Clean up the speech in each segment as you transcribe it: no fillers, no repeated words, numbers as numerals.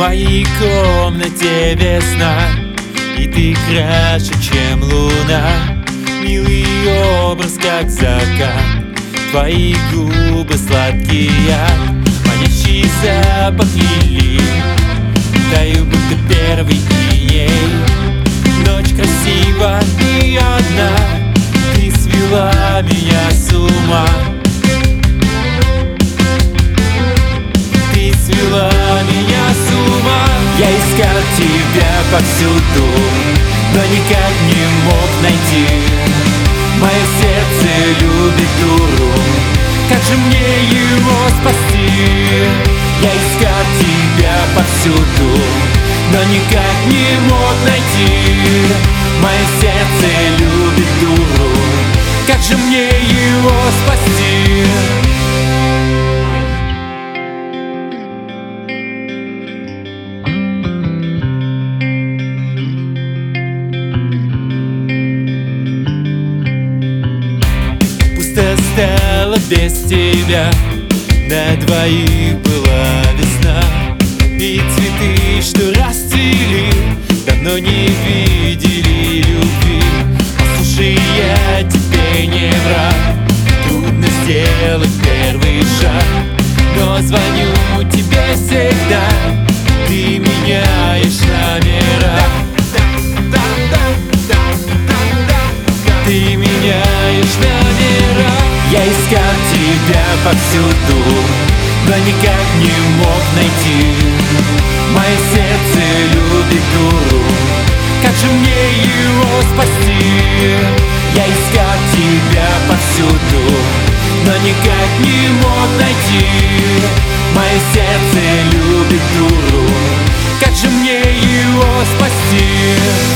моей комнате весна, и ты краше, чем луна. Милый образ, как закат, твои губы сладкие, манящий запах лилий, таю, будто первый иней. Ночь красива и одна, ты свела меня с ума. Ты свела меня с ума. Я искал тебя повсюду, но никак не мог найти. Мое сердце любит дуру, как же мне его спасти? Я искал тебя повсюду, но никак не мог найти. Мое сердце любит дуру, как же мне его спасти? Пусто стало без тебя, на двоих была весна. И цветы, что расцвели, давно не видели любви. Послушай, я тебе не враг, трудно сделать первый шаг, но звоню тебе всегда, ты меняешь номера. Ты меняешь номера. Я искал тебя повсюду, но никак не мог найти. Мое сердце любит дуру, как же мне его спасти? Я искал тебя повсюду, но никак не мог найти. Мое сердце любит дуру, как же мне его спасти?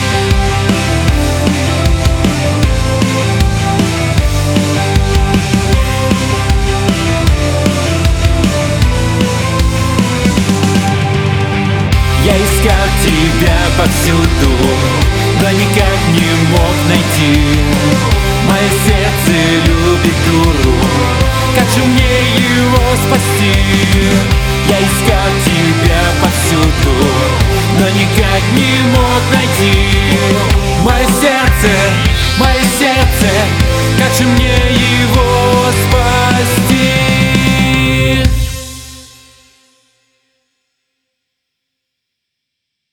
Я искал тебя повсюду, но никак не мог найти. Мое сердце любит дуру, как же мне его спасти? Я искал тебя повсюду, но никак не мог найти. Мое сердце, как же мне